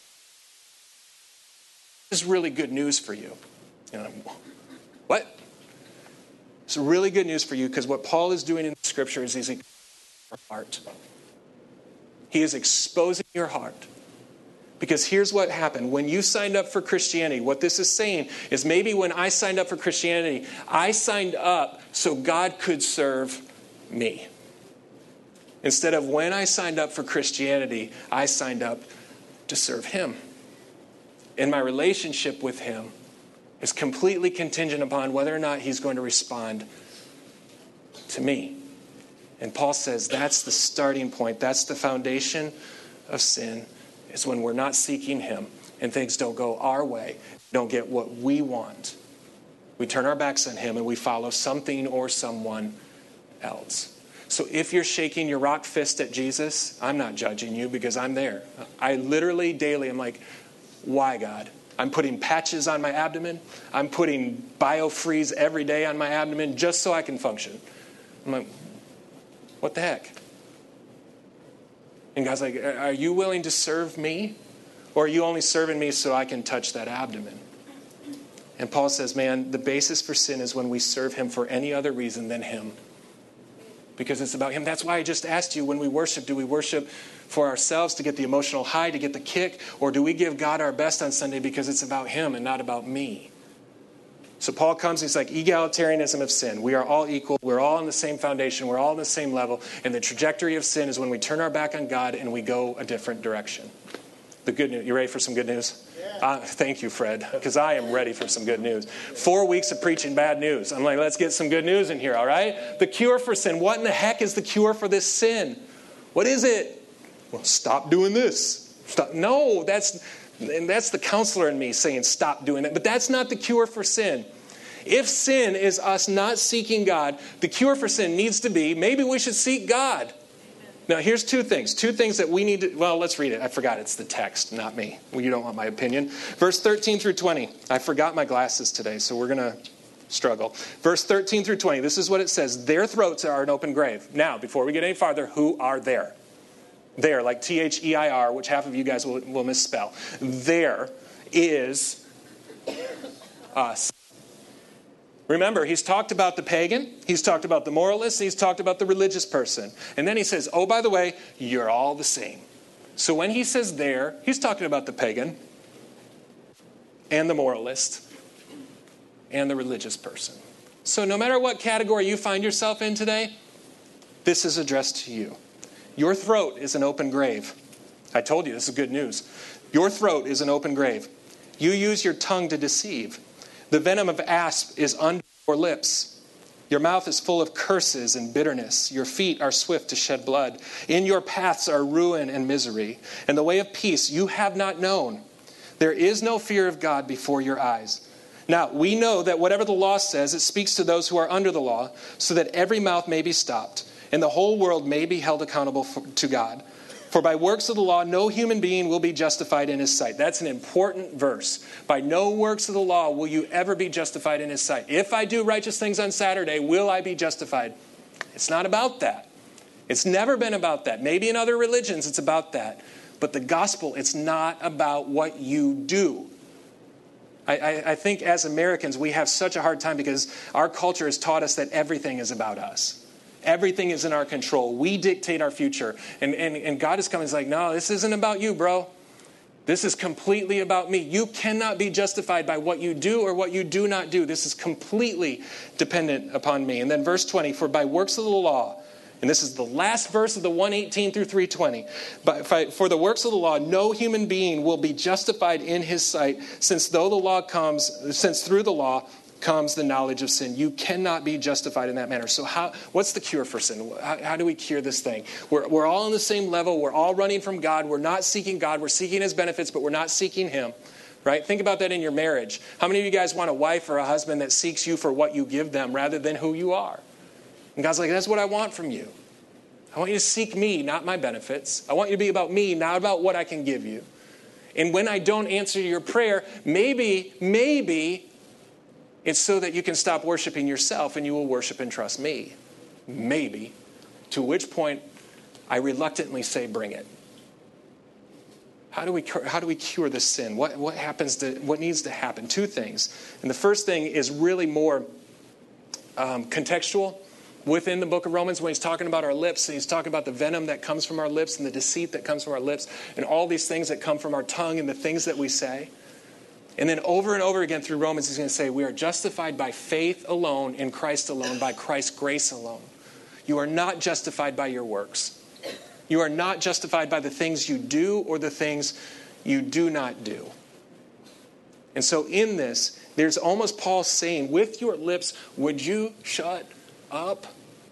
This is really good news for you. What? It's really good news for you because what Paul is doing in the scripture is he's exposing your heart. He is exposing your heart. Because here's what happened. When you signed up for Christianity, what this is saying is maybe when I signed up for Christianity, I signed up so God could serve me. Instead of when I signed up for Christianity, I signed up to serve him. And my relationship with him is completely contingent upon whether or not he's going to respond to me. And Paul says that's the starting point. That's the foundation of sin, is when we're not seeking him and things don't go our way, don't get what we want. We turn our backs on him and we follow something or someone else. So if you're shaking your rock fist at Jesus, I'm not judging you because I'm there. I literally daily am like, why, God? I'm putting patches on my abdomen. I'm putting BioFreeze every day on my abdomen just so I can function. I'm like, what the heck? And God's like, are you willing to serve me? Or are you only serving me so I can touch that abdomen? And Paul says, man, the basis for sin is when we serve him for any other reason than him. Because it's about him. That's why I just asked you, when we worship, do we worship for ourselves to get the emotional high, to get the kick? Or do we give God our best on Sunday because it's about him and not about me? So Paul comes, he's like, egalitarianism of sin. We are all equal. We're all on the same foundation. We're all on the same level. And the trajectory of sin is when we turn our back on God and we go a different direction. The good news. You ready for some good news? Yeah. Thank you, Fred, because I am ready for some good news. 4 weeks of preaching bad news. I'm like, let's get some good news in here, all right? The cure for sin. What in the heck is the cure for this sin? What is it? Well, stop doing this. Stop. No, that's the counselor in me saying stop doing that. But that's not the cure for sin. If sin is us not seeking God, the cure for sin needs to be, maybe we should seek God. Now, here's two things that we need to, well, let's read it. I forgot it's the text, not me. Well, you don't want my opinion. Verse 13 through 20. I forgot my glasses today, so we're going to struggle. Verse 13 through 20, this is what it says. Their throats are an open grave. Now, before we get any farther, who are there? There, like Their, which half of you guys will misspell. There is us. Remember, he's talked about the pagan, he's talked about the moralist, he's talked about the religious person. And then he says, oh, by the way, you're all the same. So when he says there, he's talking about the pagan and the moralist and the religious person. So no matter what category you find yourself in today, this is addressed to you. Your throat is an open grave. I told you, this is good news. Your throat is an open grave. You use your tongue to deceive. The venom of asp is under your lips. Your mouth is full of curses and bitterness. Your feet are swift to shed blood. In your paths are ruin and misery. And the way of peace you have not known. There is no fear of God before your eyes. Now, we know that whatever the law says, it speaks to those who are under the law, so that every mouth may be stopped, and the whole world may be held accountable to God. For by works of the law, no human being will be justified in his sight. That's an important verse. By no works of the law will you ever be justified in his sight. If I do righteous things on Saturday, will I be justified? It's not about that. It's never been about that. Maybe in other religions it's about that. But the gospel, it's not about what you do. I think as Americans, we have such a hard time because our culture has taught us that everything is about us. Everything is in our control. We dictate our future. And God is coming and like, no, this isn't about you, bro. This is completely about me. You cannot be justified by what you do or what you do not do. This is completely dependent upon me. And then verse 20, for by works of the law, and this is the last verse of the 118 through 320. But for the works of the law, no human being will be justified in his sight, since through the law comes the knowledge of sin. You cannot be justified in that manner. So what's the cure for sin? How do we cure this thing? We're all on the same level. We're all running from God. We're not seeking God. We're seeking his benefits, but we're not seeking him. Right? Think about that in your marriage. How many of you guys want a wife or a husband that seeks you for what you give them rather than who you are? And God's like, that's what I want from you. I want you to seek me, not my benefits. I want you to be about me, not about what I can give you. And when I don't answer your prayer, maybe it's so that you can stop worshiping yourself and you will worship and trust me. Maybe. To which point, I reluctantly say, bring it. How do we cure this sin? What needs to happen? Two things. And the first thing is really more contextual. Within the book of Romans, when he's talking about our lips, and he's talking about the venom that comes from our lips and the deceit that comes from our lips and all these things that come from our tongue and the things that we say. And then over and over again through Romans, he's going to say, we are justified by faith alone, in Christ alone, by Christ's grace alone. You are not justified by your works. You are not justified by the things you do or the things you do not do. And so in this, there's almost Paul saying, with your lips, would you shut up?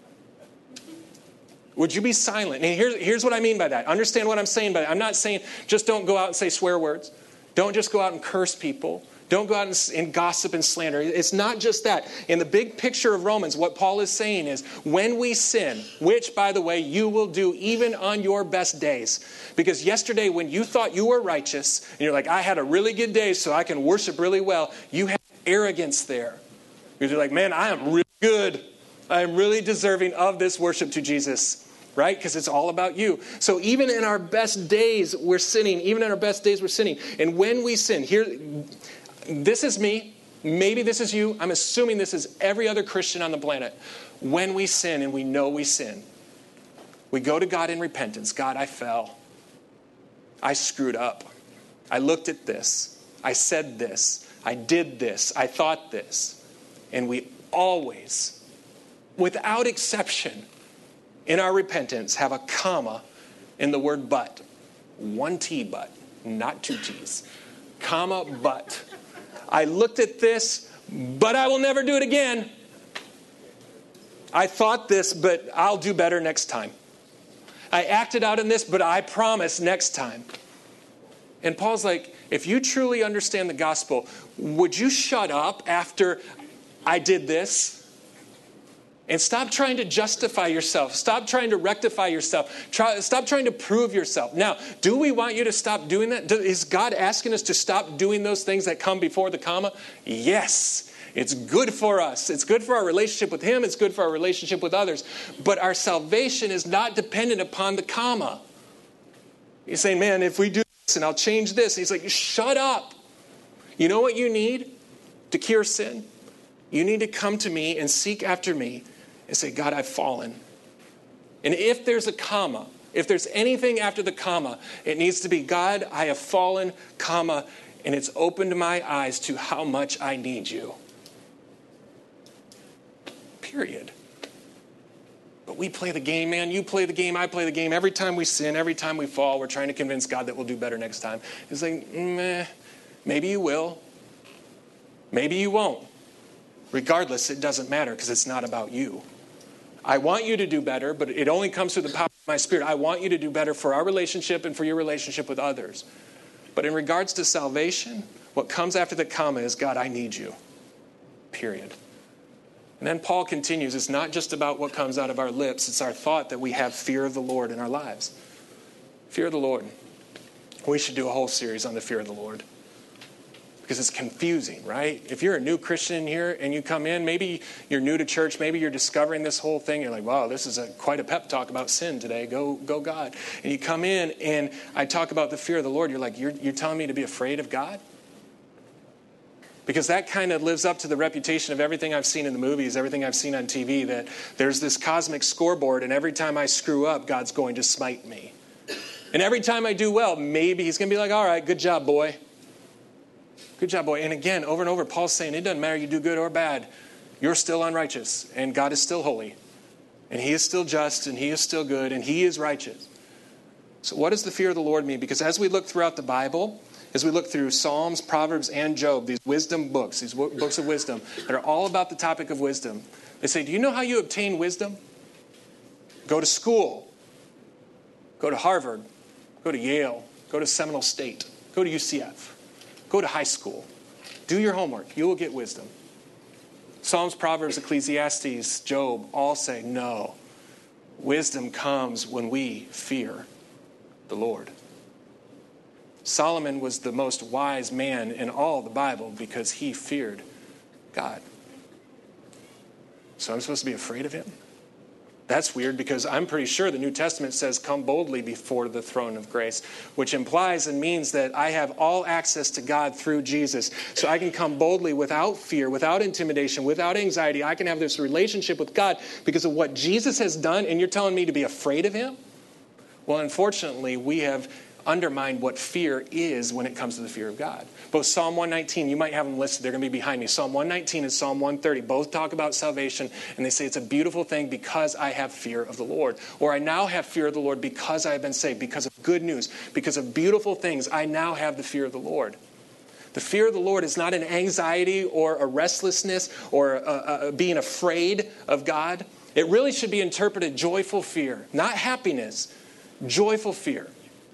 Would you be silent? And here's what I mean by that. Understand what I'm saying by that. I'm not saying just don't go out and say swear words. Don't just go out and curse people. Don't go out and gossip and slander. It's not just that. In the big picture of Romans, what Paul is saying is, when we sin, which, by the way, you will do even on your best days. Because yesterday, when you thought you were righteous, and you're like, I had a really good day so I can worship really well, you had arrogance there. You're like, man, I am really good. I am really deserving of this worship to Jesus. Right? Because it's all about you. So even in our best days, we're sinning. Even in our best days, we're sinning. And when we sin, here... This is me. Maybe this is you. I'm assuming this is every other Christian on the planet. When we sin and we know we sin, we go to God in repentance. God, I fell. I screwed up. I looked at this. I said this. I did this. I thought this. And we always, without exception, in our repentance, have a comma in the word but. One T but, not two T's. Comma but. I looked at this, but I will never do it again. I thought this, but I'll do better next time. I acted out in this, but I promise next time. And Paul's like, if you truly understand the gospel, would you shut up after I did this? And stop trying to justify yourself. Stop trying to rectify yourself. Stop trying to prove yourself. Now, do we want you to stop doing that? Is God asking us to stop doing those things that come before the comma? Yes. It's good for us. It's good for our relationship with Him. It's good for our relationship with others. But our salvation is not dependent upon the comma. You're saying, man, if we do this and I'll change this. And He's like, shut up. You know what you need to cure sin? You need to come to me and seek after me and say, God, I've fallen. And if there's a comma, if there's anything after the comma, it needs to be, God, I have fallen, comma, and it's opened my eyes to how much I need you. Period. But we play the game, man. You play the game, I play the game. Every time we sin, every time we fall, we're trying to convince God that we'll do better next time. It's like, maybe you will. Maybe you won't. Regardless, it doesn't matter because it's not about you. I want you to do better, but it only comes through the power of my Spirit. I want you to do better for our relationship and for your relationship with others. But in regards to salvation, what comes after the comma is, God, I need you. Period. And then Paul continues, it's not just about what comes out of our lips. It's our thought that we have fear of the Lord in our lives. Fear of the Lord. We should do a whole series on the fear of the Lord. Because it's confusing, right? If you're a new Christian here and you come in, maybe you're new to church, maybe you're discovering this whole thing. You're like, wow, this is quite a pep talk about sin today. Go God. And you come in and I talk about the fear of the Lord. You're like, you're telling me to be afraid of God? Because that kind of lives up to the reputation of everything I've seen in the movies, everything I've seen on TV, that there's this cosmic scoreboard and every time I screw up, God's going to smite me. And every time I do well, maybe He's going to be like, all right, good job, boy. Good job, boy. And again, over and over, Paul's saying, it doesn't matter you do good or bad. You're still unrighteous, and God is still holy. And He is still just, and He is still good, and He is righteous. So what does the fear of the Lord mean? Because as we look throughout the Bible, as we look through Psalms, Proverbs, and Job, these wisdom books, these books of wisdom that are all about the topic of wisdom, they say, do you know how you obtain wisdom? Go to school. Go to Harvard. Go to Yale. Go to Seminole State. Go to UCF. Go to high school. Do your homework. You will get wisdom. Psalms, Proverbs, Ecclesiastes, Job all say, no. Wisdom comes when we fear the Lord. Solomon was the most wise man in all the Bible because he feared God. So I'm supposed to be afraid of Him? That's weird because I'm pretty sure the New Testament says, come boldly before the throne of grace, which implies and means that I have all access to God through Jesus. So I can come boldly without fear, without intimidation, without anxiety. I can have this relationship with God because of what Jesus has done, and you're telling me to be afraid of Him? Well, unfortunately, we have undermined what fear is when it comes to the fear of God. Both Psalm 119, you might have them listed, they're going to be behind me. Psalm 119 and Psalm 130 both talk about salvation, and they say it's a beautiful thing because I have fear of the Lord. Or I now have fear of the Lord because I have been saved, because of good news, because of beautiful things, I now have the fear of the Lord. The fear of the Lord is not an anxiety or a restlessness or being afraid of God. It really should be interpreted joyful fear, not happiness, joyful fear.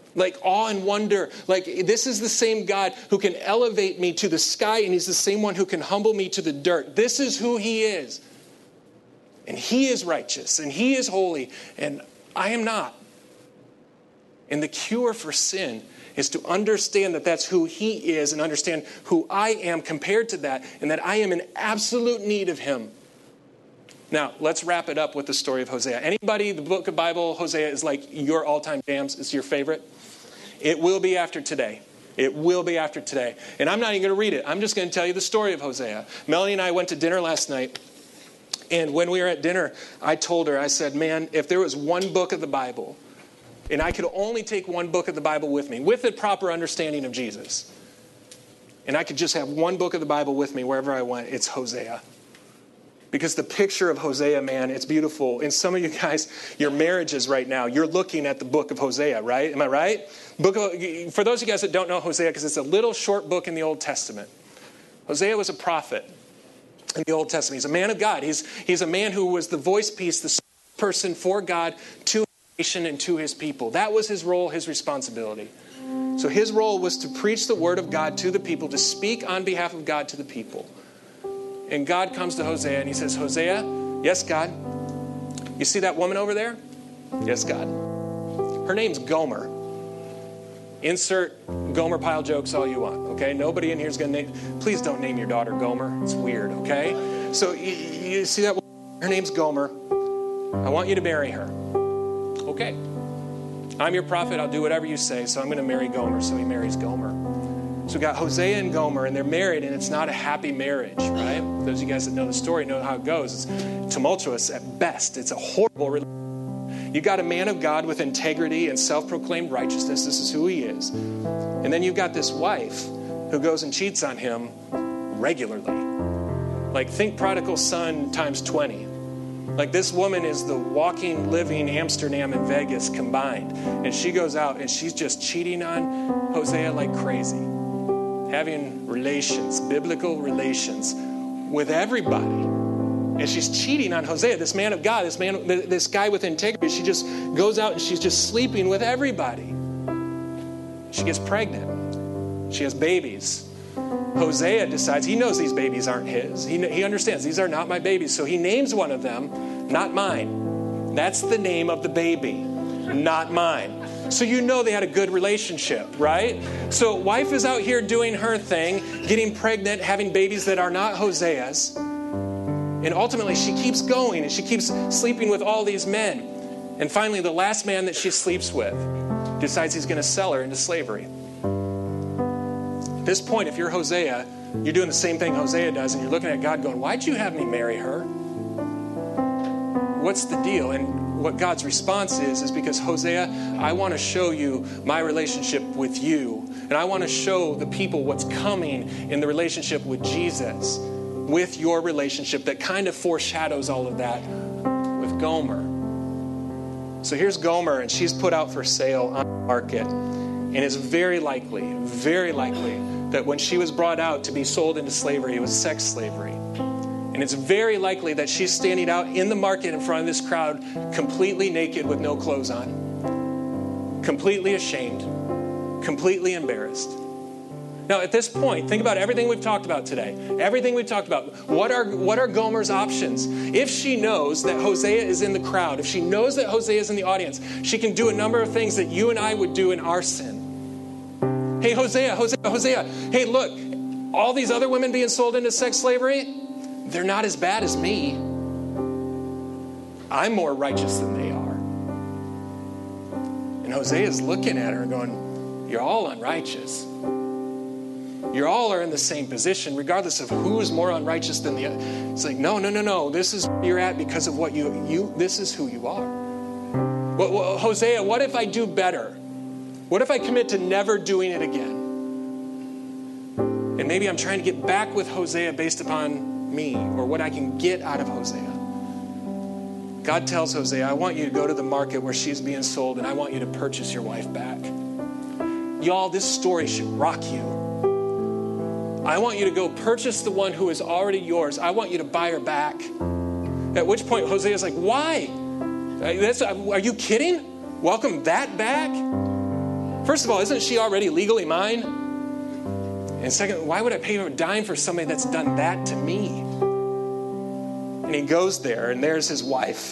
Like awe and wonder. Like this is the same God who can elevate me to the sky, and he's the same one who can humble me to the dirt. This is who he is. And he is righteous, and he is holy, and I am not. And the cure for sin is to understand that that's who he is and understand who I am compared to that, and that I am in absolute need of him. Now, let's wrap it up with the story of Hosea. Anybody, the book of Bible, Hosea is like your all-time jams? It's your favorite? It will be after today. It will be after today. And I'm not even going to read it. I'm just going to tell you the story of Hosea. Melanie and I went to dinner last night. And when we were at dinner, I told her, I said, man, if there was one book of the Bible, and I could only take one book of the Bible with me, with a proper understanding of Jesus, and I could just have one book of the Bible with me wherever I went, it's Hosea. Because the picture of Hosea, man, it's beautiful. And some of you guys, your marriages right now, you're looking at the book of Hosea, right? Am I right? For those of you guys that don't know Hosea, because it's a little short book in the Old Testament. Hosea was a prophet in the Old Testament. He's a man of God. He's a man who was the voice piece, the person for God to his nation and to his people. That was his role, his responsibility. So his role was to preach the word of God to the people, to speak on behalf of God to the people. And God comes to Hosea and he says, Hosea, yes, God. You see that woman over there? Yes, God. Her name's Gomer. Insert Gomer pile jokes all you want, okay? Nobody in here is going to name... Please don't name your daughter Gomer. It's weird, okay? So you see that woman? Her name's Gomer. I want you to marry her. Okay. I'm your prophet. I'll do whatever you say, so I'm going to marry Gomer. So he marries Gomer. So we got Hosea and Gomer, and they're married, and it's not a happy marriage, right? Those of you guys that know the story know how it goes. It's tumultuous at best. It's a horrible relationship. You got a man of God with integrity and self-proclaimed righteousness. This is who he is. And then you've got this wife who goes and cheats on him regularly. Like, think prodigal son times 20. Like, this woman is the walking, living Amsterdam and Vegas combined. And she goes out and she's just cheating on Hosea like crazy. Having relations, biblical relations with everybody. And she's cheating on Hosea, this man of God, this guy with integrity. She just goes out and she's just sleeping with everybody. She gets pregnant. She has babies. Hosea decides, he knows these babies aren't his. He understands, these are not my babies. So he names one of them, not mine. That's the name of the baby, not mine. So you know they had a good relationship, right? So wife is out here doing her thing, getting pregnant, having babies that are not Hosea's. And ultimately she keeps going and she keeps sleeping with all these men. And finally the last man that she sleeps with decides he's going to sell her into slavery. At this point, if you're Hosea, you're doing the same thing Hosea does, and you're looking at God going, why'd you have me marry her? What's the deal? And what God's response is because, Hosea, I want to show you my relationship with you. And I want to show the people what's coming in the relationship with Jesus, with your relationship that kind of foreshadows all of that with Gomer. So here's Gomer, and she's put out for sale on the market. And it's very likely that when she was brought out to be sold into slavery, it was sex slavery. And it's very likely that she's standing out in the market in front of this crowd, completely naked with no clothes on, completely ashamed, completely embarrassed. Now, at this point, think about everything we've talked about today. Everything we've talked about. What are Gomer's options? If she knows that Hosea is in the crowd, if she knows that Hosea is in the audience, she can do a number of things that you and I would do in our sin. Hey, Hosea. Hey, look, all these other women being sold into sex slavery, they're not as bad as me. I'm more righteous than they are. And Hosea's looking at her and going, you're all unrighteous. You all are in the same position, regardless of who is more unrighteous than the other. It's like, no. This is where you're at because of what this is who you are. Well, Hosea, what if I do better? What if I commit to never doing it again? And maybe I'm trying to get back with Hosea based upon me or what I can get out of Hosea. God tells Hosea, I want you to go to the market where she's being sold and I want you to purchase your wife back. Y'all, this story should rock you. I want you to go purchase the one who is already yours. I want you to buy her back. At which point Hosea's like, why? Are you kidding? Welcome that back? First of all, isn't she already legally mine? And second, why would I pay a dime for somebody that's done that to me? And he goes there, and there's his wife,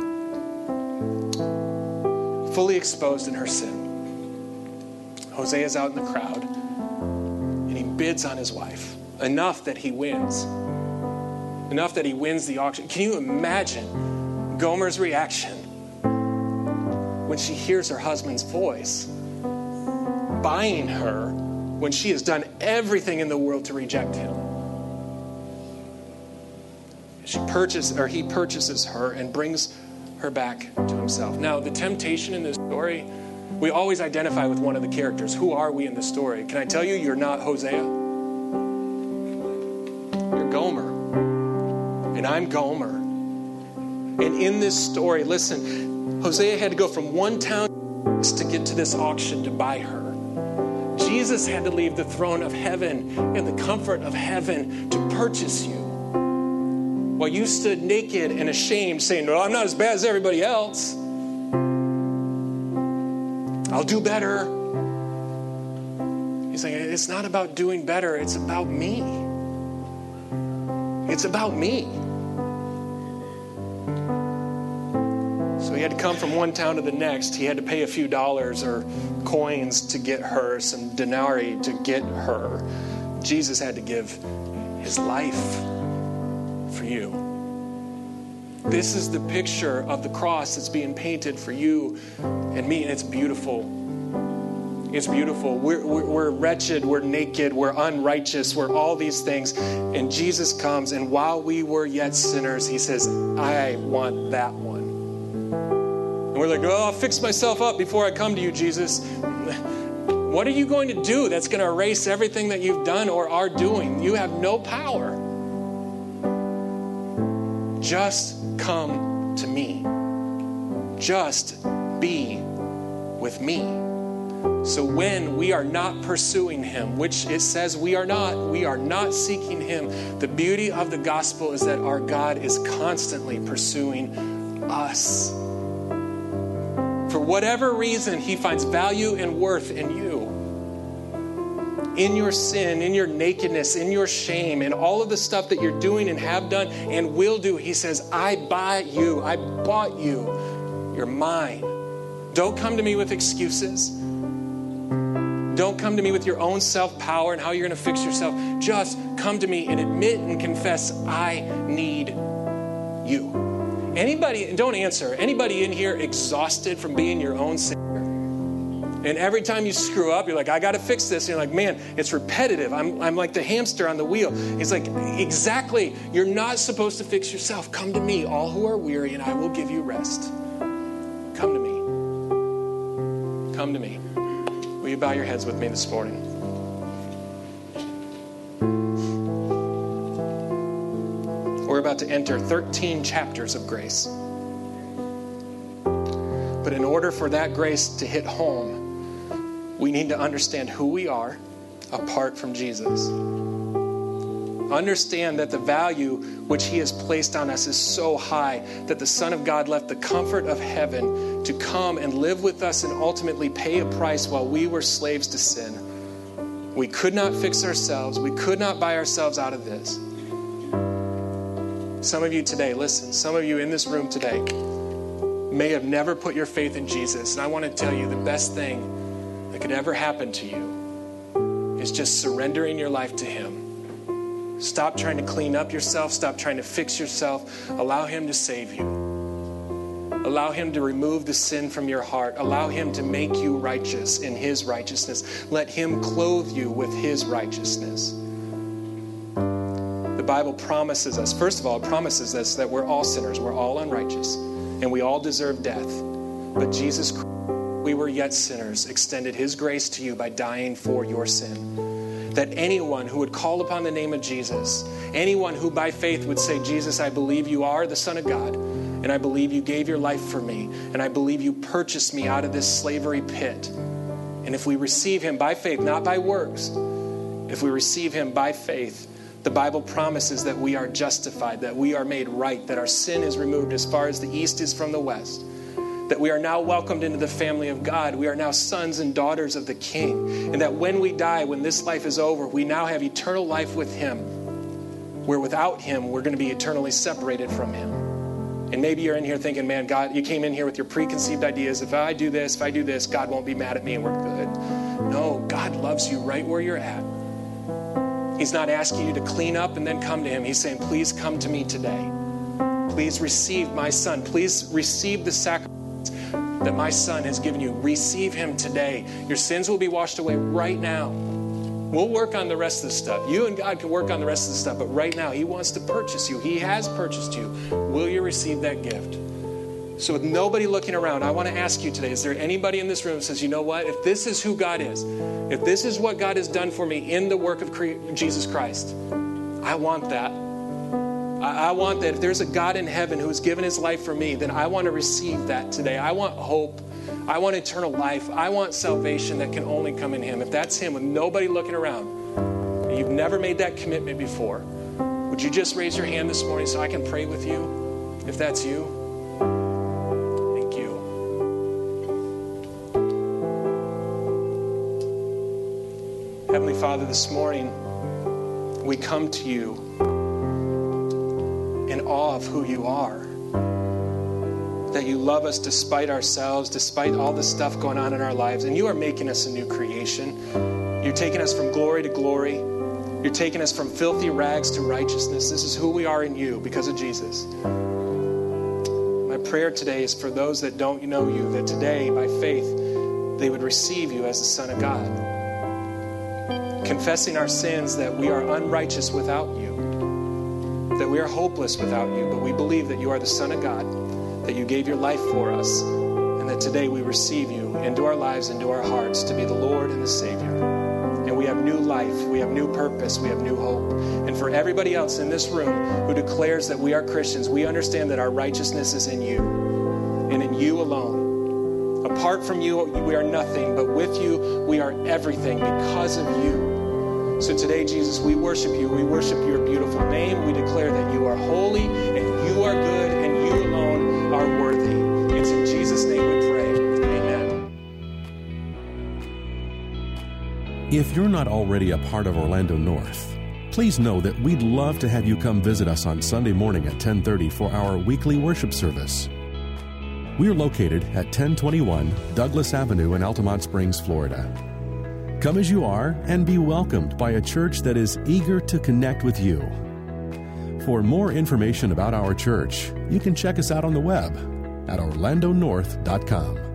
fully exposed in her sin. Hosea's out in the crowd, and he bids on his wife, enough that he wins. Enough that he wins the auction. Can you imagine Gomer's reaction when she hears her husband's voice, buying her when she has done everything in the world to reject him? He purchases her and brings her back to himself. Now, the temptation in this story, we always identify with one of the characters. Who are we in the story? Can I tell you, you're not Hosea? You're Gomer. And I'm Gomer. And in this story, listen, Hosea had to go from one town to get to this auction to buy her. Jesus had to leave the throne of heaven and the comfort of heaven to purchase you. While you stood naked and ashamed, saying, "No, I'm not as bad as everybody else. I'll do better." He's saying, it's not about doing better. It's about me. It's about me. So he had to come from one town to the next. He had to pay a few dollars or coins to get her, some denarii to get her. Jesus had to give his life for you. This is the picture of the cross that's being painted for you and me, and it's beautiful. It's beautiful. We're wretched, we're naked, we're unrighteous, we're all these things. And Jesus comes, and while we were yet sinners, he says, I want that one. And we're like, oh, I'll fix myself up before I come to you, Jesus. What are you going to do that's going to erase everything that you've done or are doing? You have no power. Just come to me. Just be with me. So when we are not pursuing him, which it says we are not seeking him, the beauty of the gospel is that our God is constantly pursuing us. For whatever reason, he finds value and worth in you. In your sin, in your nakedness, in your shame, and all of the stuff that you're doing and have done and will do. He says, I buy you. I bought you. You're mine. Don't come to me with excuses. Don't come to me with your own self-power and how you're going to fix yourself. Just come to me and admit and confess, I need you. Anybody, and don't answer, anybody in here exhausted from being your own Savior? And every time you screw up, you're like, I got to fix this. And you're like, man, it's repetitive. I'm like the hamster on the wheel. He's like, exactly. You're not supposed to fix yourself. Come to me, all who are weary, and I will give you rest. Come to me. Come to me. Will you bow your heads with me this morning? We're about to enter 13 chapters of grace. But in order for that grace to hit home, we need to understand who we are apart from Jesus. Understand that the value which he has placed on us is so high that the Son of God left the comfort of heaven to come and live with us and ultimately pay a price while we were slaves to sin. We could not fix ourselves. We could not buy ourselves out of this. Some of you today, listen, some of you in this room today may have never put your faith in Jesus. And I want to tell you the best thing that could ever happen to you is just surrendering your life to him. Stop trying to clean up yourself. Stop trying to fix yourself. Allow him to save you. Allow him to remove the sin from your heart. Allow him to make you righteous in his righteousness. Let him clothe you with his righteousness. The Bible promises us, first of all, it promises us that we're all sinners. We're all unrighteous. And we all deserve death. But Jesus Christ, we were yet sinners, extended his grace to you by dying for your sin. That anyone who would call upon the name of Jesus, anyone who by faith would say, Jesus, I believe you are the Son of God, and I believe you gave your life for me, and I believe you purchased me out of this slavery pit. And if we receive him by faith, not by works, if we receive him by faith, the Bible promises that we are justified, that we are made right, that our sin is removed as far as the east is from the west, that we are now welcomed into the family of God. We are now sons and daughters of the King. And that when we die, when this life is over, we now have eternal life with Him, where without Him, we're going to be eternally separated from Him. And maybe you're in here thinking, man, God, you came in here with your preconceived ideas. If I do this, God won't be mad at me and we're good. No, God loves you right where you're at. He's not asking you to clean up and then come to Him. He's saying, please come to me today. Please receive my Son. Please receive the sacrifice that my Son has given you. Receive Him today. Your sins will be washed away right now. We'll work on the rest of the stuff. You and God can work on the rest of the stuff, but right now He wants to purchase you. He has purchased you. Will you receive that gift? So with nobody looking around, I want to ask you today, is there anybody in this room that says, you know what? If this is who God is, if this is what God has done for me in the work of Jesus Christ, I want that. I want that. If there's a God in heaven who has given His life for me, then I want to receive that today. I want hope. I want eternal life. I want salvation that can only come in Him. If that's Him with nobody looking around, and you've never made that commitment before, would you just raise your hand this morning so I can pray with you? If that's you. Thank you. Heavenly Father, this morning we come to you in awe of who you are. That you love us despite ourselves, despite all the stuff going on in our lives. And you are making us a new creation. You're taking us from glory to glory. You're taking us from filthy rags to righteousness. This is who we are in you because of Jesus. My prayer today is for those that don't know you, that today, by faith, they would receive you as the Son of God. Confessing our sins, that we are unrighteous without you, that we are hopeless without you, but we believe that you are the Son of God, that you gave your life for us, and that today we receive you into our lives, into our hearts, to be the Lord and the Savior. And we have new life, we have new purpose, we have new hope. And for everybody else in this room who declares that we are Christians, we understand that our righteousness is in you, and in you alone. Apart from you, we are nothing, but with you, we are everything because of you. So today, Jesus, we worship you. We worship your beautiful name. We declare that you are holy, and you are good, and you alone are worthy. It's in Jesus' name we pray. Amen. If you're not already a part of Orlando North, please know that we'd love to have you come visit us on Sunday morning at 10:30 for our weekly worship service. We're located at 1021 Douglas Avenue in Altamont Springs, Florida. Come as you are and be welcomed by a church that is eager to connect with you. For more information about our church, you can check us out on the web at orlandonorth.com.